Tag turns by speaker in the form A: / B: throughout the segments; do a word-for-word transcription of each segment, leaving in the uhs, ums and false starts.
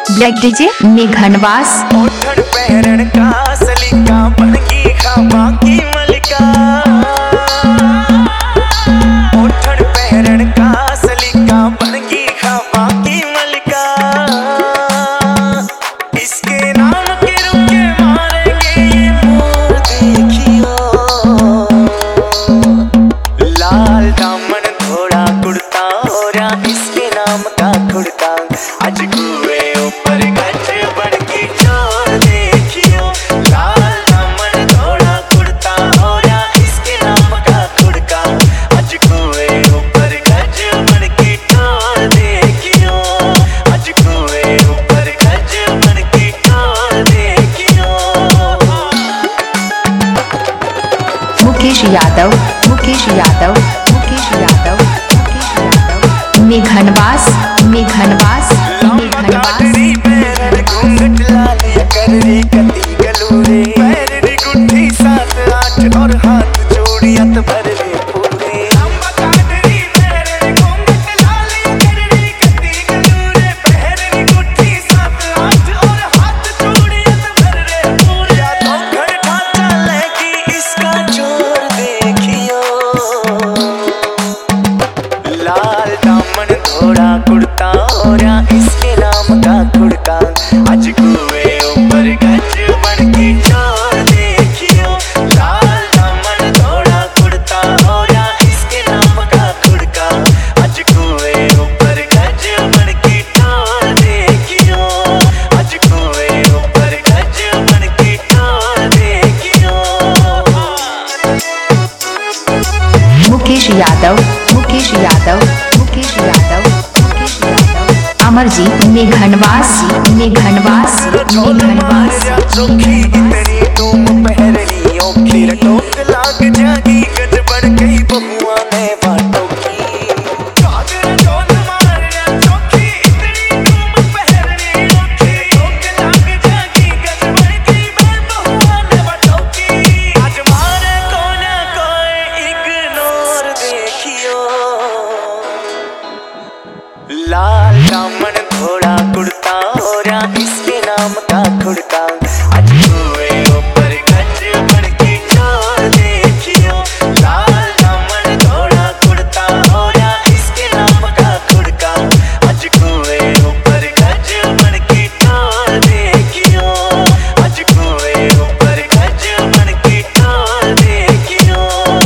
A: Black DJ मेघनवास।
B: ओठन पहरन का सलीका बनगी खाबा की मलिका। ओठन पहरन का सलीका बनगी खाबा की मलिका। इसके नाम के रुके मारेंगे ये मोर देखियो। लाल दामन घोड़ा कुर्ता हो रहा इसके नाम का कुर्ता। आज कुए ऊपर गज बनकी चोर देखियो। लाल दामन घोड़ा कुर्ता हो रहा इसके नाम का कुर्ता। आज कुए ऊपर गज बनकी चोर देखियो। आज कुए ऊपर गज बनकी चोर देखियो।
A: मुकेश यादव मुकेश यादव मुकेश यादव मुकेश यादव मेघनवास मेघनवास मेघनवास।
B: घूंघट लाल कर रे कती गलूरे पैर री गुट्ठी सात आठ और हाथ जोड़ियत भर रे पूरे। लाल दामन घोड़ा कुर्ता हो रहा इसके नाम का कुर्ता। आज कुए ऊपर गज बनकी चोर देखियो। लाल दामन घोड़ा कुर्ता हो रहा इसके नाम का कुर्ता। आज कुए ऊपर गज बनकी चोर देखियो। आज कुए ऊपर गज बनकी चोर देखियो।
A: मुकेश यादव मुकेश यादव मुकेश यादव मुकेश यादव अमरजीत मेघनवास मेघनवास मेघनवास।
B: चोखी इतनी तुम पहरनी ओखी टोक लाग जागी गज बढ़ गई बहुआ ने बाटों की। आज मारे कोने कोई इग्नोर देखियो। लाल दामन घोड़ा कुर्ता हो रहा इसके नाम का कुर्ता। आज कुए ऊपर गज बनकी चोर देखियो। लाल दामन घोड़ा कुर्ता हो रहा इसके नाम का कुर्ता। आज कुए ऊपर गज बनकी चोर देखियो। आज कुए ऊपर गज बनकी चोर देखियो।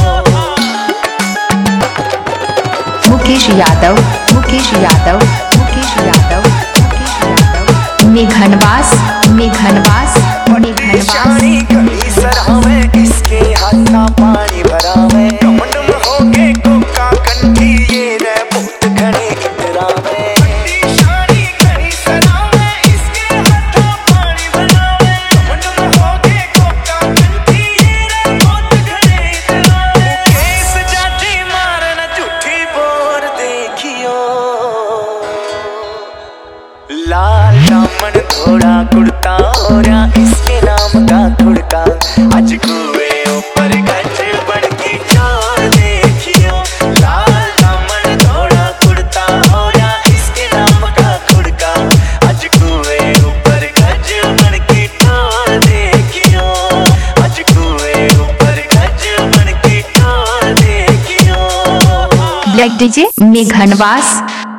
A: मुकेश यादव मुकेश यादव मुकेश यादव मुकेश यादव मेघनवास मेघनवास मेघनवास।
B: कई सरावे इसके हाथा पानी भरावे। कमंड में होगे कोका कंठी ये रे बहुत घने इतरावे। केस जाती मारना झूठी बोर देखियो। लाल दामन घोड़ा कुर्ता हो रहा इसके नाम का कुर्ता। आज कुए ऊपर गज बनकी चोर देखियो। लाल दामन घोड़ा कुर्ता हो रहा इसके नाम का कुर्ता। आज कुए ऊपर गज बनकी चोर देखियो। आज कुए ऊपर गज बनकी चोर देखियो।
A: Black DJ मेघनवास।